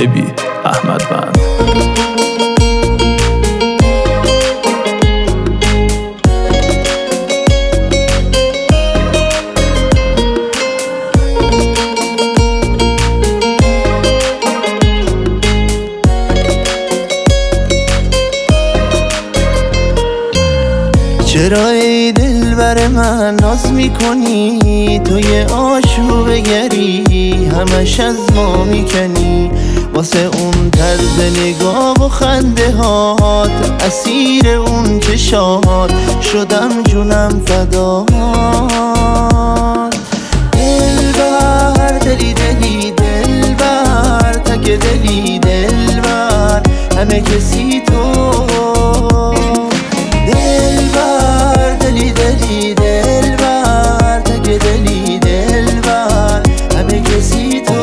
بیبی احمد بند. چرا ای دلبر من ناز میکنی؟ توی آشوب گری همش از ما میکنی. واسه اون طرز نگاه و خنده هات، اسیر اون چشات شدم جونم فدات. دلبر دلی دلی دلبر، تک دلی دلبر، همه کسی تو. دلبر دلی دلی دلبر، تک دلی دلبر، همه کسی تو.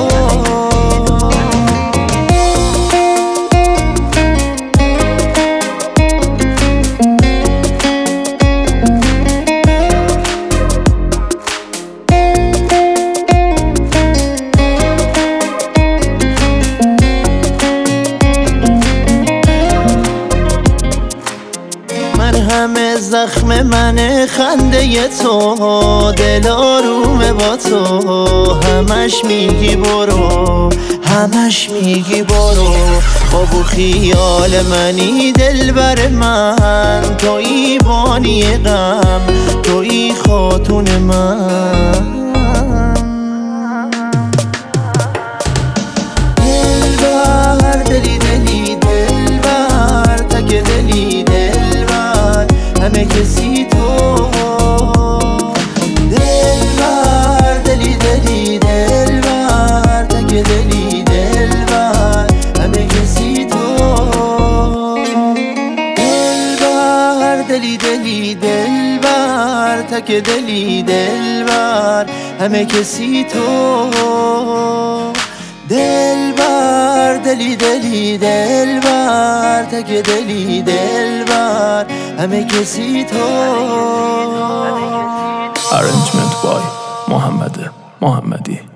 همه زخم من خنده تو، دل آرومه با تو. همش میگی برو، همش میگی برو. خواب و خیال منی دلبر من، تویی بانی غم، تویی خاتون من. دلبر دلی دلی دلبر، تک دلی دلبر، همه کسی تو. دلبر دلی دلی دلبر، تک دلی دلبر، همه کسی تو. دلبر دلی دلی دلبر، تک دلی دلبر، همه کسی تو. دلبر دلی دلی دلبر، تک دلی دلبر، همه کسی تو. Arrangement by محمد محمدی.